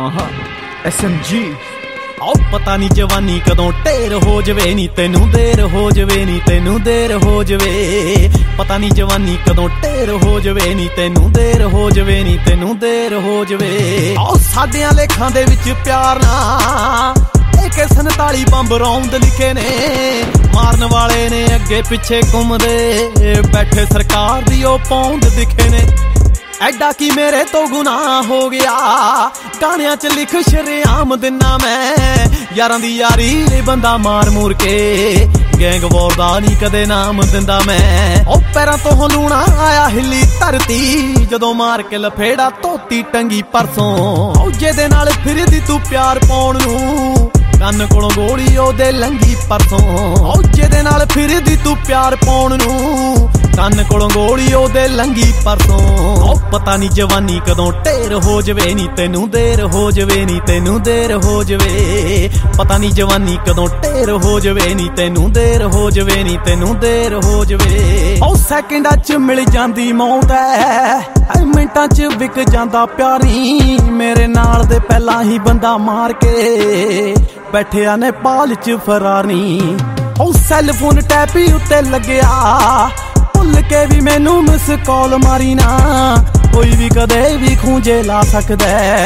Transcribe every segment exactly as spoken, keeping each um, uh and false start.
S M G. ਆਓ ਪਤਾ ਨੀ ਜਵਾਨੀ ਕਦੋਂ ਢੇਰ ਹੋ ਜਵੇ ਨੀ ਤੈਨੂੰ ਦੇਰ ਹੋ ਜਵੇ ਨੀ ਤੈਨੂੰ ਦੇਰ ਹੋ ਜਵੇ। ਪਤਾ ਨੀ ਜਵਾਨੀ ਕਦੋਂ ਢੇਰ ਹੋ ਜਵੇ ਨੀ ਤੈਨੂੰ ਦੇਰ ਹੋ ਜਵੇ ਨੀ ਤੈਨੂੰ ਦੇਰ ਹੋ ਜਵੇ। ਆਓ ਸਾਡਿਆਂ ਲੇਖਾਂ ਦੇ ਵਿੱਚ ਪਿਆਰ ਨਾ ਏ ਕੇ ਸੰਤਾਲੀ ਬੰਬ ਰੌਂਦ ਲਿਖੇ ਨੇ, ਮਾਰਨ ਵਾਲੇ ਨੇ ਅੱਗੇ ਪਿੱਛੇ ਘੁੰਮਦੇ, ਬੈਠੇ ਸਰਕਾਰ ਦੀ ਉਹ ਪੌਂਦ ਦਿਖੇ ਨੇ। ਐਡਾ ਕੀ ਮੇਰੇ ਤੋਂ ਗੁਨਾਹ ਹੋ ਗਿਆ, ਗਾਣਿਆਂ ਚ ਲਿਖ ਸ਼ਰੇਆਮ ਦਿਨਾ ਮੈਂ, ਯਾਰਾਂ ਦੀ ਯਾਰੀ ਲਈ ਬੰਦਾ ਮਾਰ ਮੂਰ ਕੇ, ਗੈਂਗ ਵਾਰ ਦਾ ਨੀ ਕਦੇ ਨਾਮ ਦਿੰਦਾ ਮੈਂ। ਉਹ ਪੈਰਾਂ ਤੋਂ ਲੂਣਾ ਆਇਆ ਹਿੱਲੀ ਧਰਤੀ, ਜਦੋਂ ਮਾਰ ਕੇ ਲਫੇੜਾ ਧੋਤੀ ਟੰਗੀ ਪਰਸੋਂ। ਉਹ ਜਿਹਦੇ ਨਾਲ ਫਿਰਦੀ ਤੂੰ ਪਿਆਰ ਪਾਉਣ ਨੂੰ, ਕੰਨ ਕੋਲੋਂ ਗੋਲੀ ਉਹਦੇ ਲੰਗੀ ਪਰਸੋਂ। ਉਹ ਜਿਹਦੇ ਨਾਲ ਫਿਰਦੀ ਤੂੰ ਪਿਆਰ ਪਾਉਣ ਨੂੰ, ਕੰਨ ਕੋਲੋਂ ਗੋਲੀ ਉਹਦੇ ਲੰਗੀ ਪਰਸੋਂ। ਉਹ ਪਤਾ ਨੀ ਜਵਾਨੀ ਕਦੋਂ ਢੇਰ ਹੋ ਜਵੇ ਨੀ ਤੈਨੂੰ ਦੇਰ ਹੋ ਜਵੇ ਨੀ ਤੈਨੂੰ ਦੇਰ ਹੋ ਜਵੇ। ਪਤਾ ਨੀ ਜਵਾਨੀ ਕਦੋਂ ਢੇਰ ਹੋ ਜਵੇ ਨੀ ਤੈਨੂੰ ਦੇਰ ਹੋ ਜਵੇ ਨੀ ਤੈਨੂੰ ਦੇਰ ਹੋ ਜਵੇ। ਉਹ ਸੈਕਿੰਡਾਂ ਚ ਮਿਲ ਜਾਂਦੀ ਮੌਤ ਐ, ਮਿੰਟਾਂ ਚ ਵਿਕ ਜਾਂਦਾ ਪਿਆਰੀ, ਮੇਰੇ ਨਾਲ ਦੇ ਪਹਿਲਾਂ ਹੀ ਬੰਦਾ ਮਾਰ ਕੇ, ਬੈਠਿਆ ਨੇਪਾਲ ਚ ਫਰਾਰੀ। ਉਹ ਸੈੱਲ ਫੋਨ ਟੈਪੀ ਉੱਤੇ ਲੱਗਿਆ, ਭੁੱਲ ਕੇ ਵੀ ਮੈਨੂੰ ਮਿਸ ਕਾਲ ਮਾਰੀ ਨਾ, ਕੋਈ ਵੀ ਕਦੇ ਵੀ ਖੂੰਜੇ ਲਾ ਸਕਦਾ,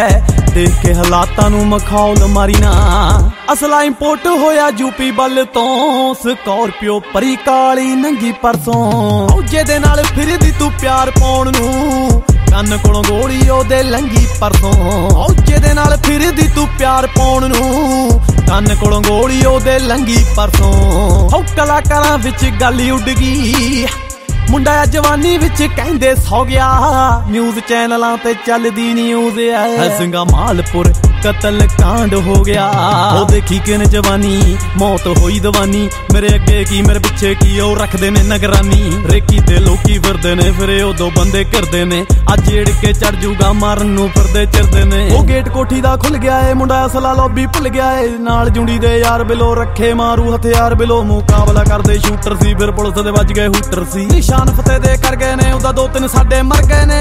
ਦੇਖ ਕੇ ਹਾਲਾਤਾਂ ਨੂੰ ਮਖੌਲ ਮਾਰੀ ਨਾ। ਅਸਲਾ ਇੰਪੋਰਟ ਹੋਇਆ ਯੂਪੀ ਵੱਲ ਤੋਂ, ਸਕਾਰਪੀਓ ਪਰੀ ਕਾਲੀ ਨੰਗੀ ਪਰਸੋਂ। ਉਹ ਜਿਹਦੇ ਨਾਲ ਫਿਰਦੀ ਤੂੰ ਪਿਆਰ ਪਾਉਣ ਨੂੰ, ਕੰਨ ਕੋਲੋਂ ਗੋਲੀ ਉਹਦੇ ਲੰਗੀ ਪਰਸੋਂ। ਉਹ ਜਿਹਦੇ ਨਾਲ ਫਿਰਦੀ ਤੂੰ ਪਿਆਰ ਪਾਉਣ ਨੂੰ, ਕੰਨ ਕੋਲੋਂ ਗੋਲੀ ਉਹਦੇ ਲੰਗੀ ਪਰਸੋਂ। ਉਹ ਕਲਾਕਾਰਾਂ ਵਿੱਚ ਗੱਲ ਉੱਡ ਗਈ, ਮੁੰਡਾ ਜਵਾਨੀ ਵਿੱਚ ਕਹਿੰਦੇ ਸੌ ਗਿਆ, ਨਿਊਜ਼ ਚੈਨਲਾਂ ਤੇ ਚੱਲਦੀ ਨਿਊਜ਼ ਐ, ਸਿੰਘਾ ਮਾਲਪੁਰ ਕਤਲ ਕਾਂਡ ਹੋ ਗਿਆ। ਉਹ ਦੇਖੀ ਕਿਨ ਜਵਾਨੀ ਮੌਤ ਹੋਈ ਦਵਾਨੀ, ਮੇਰੇ ਅੱਗੇ ਕੀ ਮੇਰੇ ਪਿੱਛੇ ਕੀ, ਉਹ ਰੱਖਦੇ ਨੇ ਨਿਗਰਾਨੀ। ਰੇਕੀ ਤੇ ਲੋਕੀ ਫਿਰਦੇ ਨੇ, ਫਿਰ ਉਦੋਂ ਬੰਦੇ ਕਰਦੇ ਨੇ, ਅੱਜ ਏੜ ਕੇ ਚੜ ਜੂਗਾ ਮਾਰਨ ਨੂੰ ਫਿਰਦੇ ਚਿਰਦੇ ਨੇ। ਉਹ ਗੇਟ ਕੋਠੀ ਦਾ ਖੁੱਲ ਗਿਆ ਏ, ਮੁੰਡਾ ਅਸਲਾ ਲੌਬੀ ਭੁੱਲ ਗਿਆ ਏ, ਨਾਲ ਜੁੰਡੀ ਦੇ ਯਾਰ ਬਿਲੋ ਰੱਖੇ ਮਾਰੂ ਹਥਿਆਰ ਬਿਲੋ, ਮੁਕਾਬਲਾ ਕਰਦੇ ਸ਼ੂਟਰ ਸੀ, ਫਿਰ ਪੁਲਿਸ ਦੇ ਵੱਜ ਗਏ ਹੂਟਰ ਸੀ। ਨਿਸ਼ਾਨ ਫਤਿਹ ਦੇ ਕਰ ਗਏ ਨੇ, ਉਹਦਾ ਦੋ ਤਿੰਨ ਸਾਡੇ ਮਰ ਗਏ ਨੇ।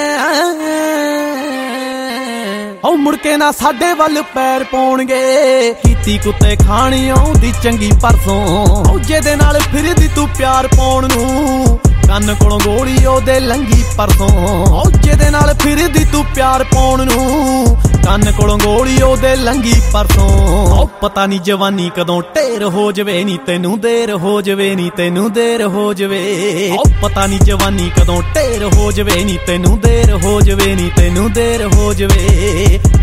ਉਹ ਮੁੜ ਕੇ ਨਾ ਸਾਡੇ ਵੱਲ ਪੈਰ ਪਾਉਣਗੇ, ਕੀਤੀ ਕੁੱਤੇ ਖਾਣੀ ਆਉਂਦੀ ਚੰਗੀ ਪਰਸੋਂ। ਉਹ ਜਿਹਦੇ ਨਾਲ ਫਿਰਦੀ ਤੂੰ ਪਿਆਰ ਪਾਉਣ ਨੂੰ, ਕੰਨ ਕੋਲੋਂ ਗੋਲੀ ਉਹਦੇ ਲੰਗੀ ਪਰਸੋਂ। ਉਹ ਜਿਹਦੇ ਨਾਲ ਫਿਰਦੀ ਤੂੰ ਪਿਆਰ ਪਾਉਣ ਨੂੰ, ਕੰਨ ਕੋਲੋਂ ਗੋਲੀ ਉਹਦੇ ਲੰਗੀ ਪਰਸੋਂ। ਉਹ ਪਤਾ ਨੀ ਜਵਾਨੀ ਕਦੋਂ ਢੇਰ ਹੋ ਜਵੇ ਨੀ ਤੈਨੂੰ ਦੇਰ ਹੋ ਜਵੇ ਨੀ ਤੈਨੂੰ ਦੇਰ ਹੋ ਜਵੇ। ਉਹ ਪਤਾ ਨੀ ਜਵਾਨੀ ਕਦੋਂ ਢੇਰ ਹੋ ਜਵੇ ਨੀ ਤੈਨੂੰ ਦੇਰ ਹੋ ਜਵੇ ਨੀ ਤੈਨੂੰ ਦੇਰ ਹੋ ਜਵੇ।